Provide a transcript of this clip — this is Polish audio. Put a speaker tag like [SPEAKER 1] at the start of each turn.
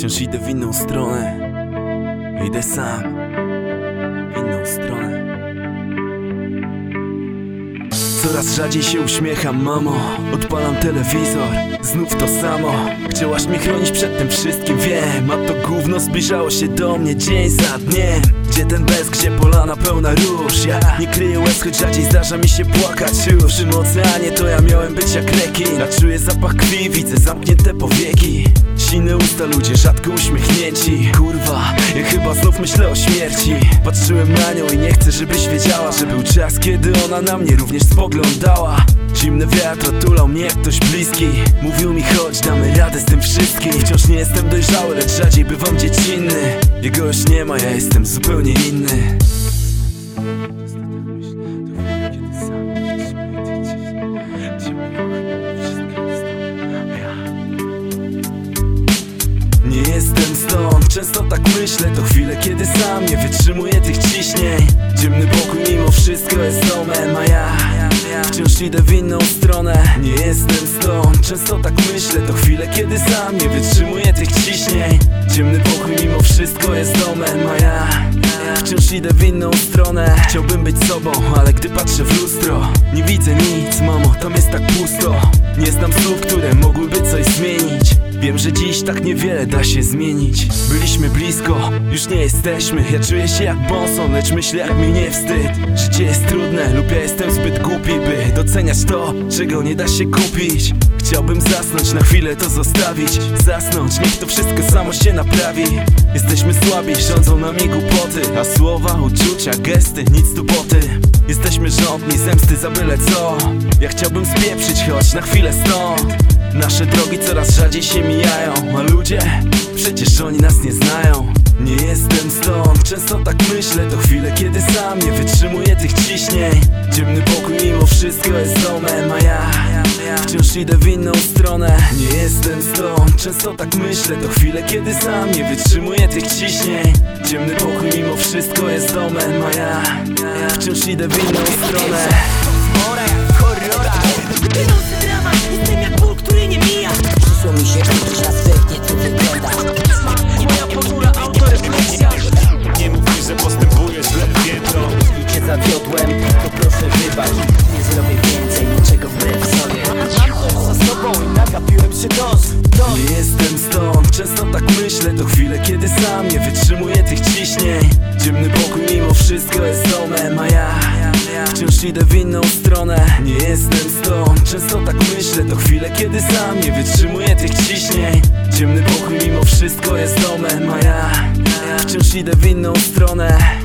[SPEAKER 1] Wciąż idę w inną stronę. Idę sam w inną stronę. Coraz rzadziej się uśmiecham, mamo. Odpalam telewizor, znów to samo. Chciałaś mnie chronić przed tym wszystkim, wiem. A to gówno zbliżało się do mnie dzień za dniem. Gdzie ten bez, gdzie polana pełna róż. Ja nie kryję łez, choć rzadziej zdarza mi się płakać już. W tym oceanie to ja miałem być jak rekin. A czuję zapach krwi, widzę zamknięte powieki. Sine usta, ludzie rzadko uśmiechnięci. Kurwa, ja chyba znów myślę o śmierci. Patrzyłem na nią i nie chcę, żebyś wiedziała, że był czas, kiedy ona na mnie również spoglądała. Zimny wiatr otulał mnie jak ktoś bliski. Mówił mi, chodź, damy radę z tym wszystkim. Wciąż nie jestem dojrzały, lecz rzadziej bywam dziecinny. Jego już nie ma, ja jestem zupełnie inny. Nie jestem stąd, często tak myślę. To chwile, kiedy sam nie wytrzymuję tych ciśnień. Ciemny pokój mimo wszystko jest domem, a ja wciąż idę w inną stronę. Nie jestem stąd, często tak myślę. To chwile, kiedy sam nie wytrzymuję tych ciśnień. Ciemny pokój mimo wszystko jest domem, a ja wciąż idę w inną stronę. Chciałbym być sobą, ale gdy patrzę w lustro, nie widzę nic, mamo, tam jest tak pusto. Nie znam słów, które mogłyby coś zmienić. Wiem, że dziś tak niewiele da się zmienić. Byliśmy blisko, już nie jesteśmy. Ja czuję się jak Bonson, lecz myślę, jak mi nie wstyd. Życie jest trudne lub ja jestem zbyt głupi, by doceniać to, czego nie da się kupić. Chciałbym zasnąć, na chwilę to zostawić. Zasnąć, niech to wszystko samo się naprawi. Jesteśmy słabi, rządzą nami głupoty. A słowa, uczucia, gesty, nic tu boty. Jesteśmy żądni zemsty za byle co. Ja chciałbym spieprzyć, choć na chwilę stąd. Nasze drogi coraz rzadziej się mijają. A ludzie, przecież oni nas nie znają. Nie jestem stąd, często tak myślę. To chwile, kiedy sam nie wytrzymuję tych ciśnień. Ciemny pokój mimo wszystko jest domem, a ja wciąż idę w inną stronę. Nie jestem stąd, często tak myślę. To chwile, kiedy sam nie wytrzymuję tych ciśnień. Ciemny pokój mimo wszystko jest domem, a ja wciąż idę w inną stronę.
[SPEAKER 2] Jestem jak ból, który nie mija. Przyszło mi się uczyć na swetnie, co wygląda. Nie miał podmura autorefleksja.
[SPEAKER 3] Nie mów mi, że postępujesz ledwie to.
[SPEAKER 2] Jeśli cię zawiodłem, to proszę wybacz. Nie zrobię więcej, niczego wbrew sobie. Mam coś za sobą i nagapiłem się dość.
[SPEAKER 1] Nie jestem stąd, często tak myślę. To chwile, kiedy sam nie wytrzymuję tych ciśnień. Ciemny pokój mimo wszystko jest domem, a ja wciąż idę w inną stronę. Nie jestem stąd, często tak myślę. To chwile, kiedy sam nie wytrzymuję tych ciśnień. Ciemny pokój mimo wszystko jest domem, a ja wciąż idę w inną stronę.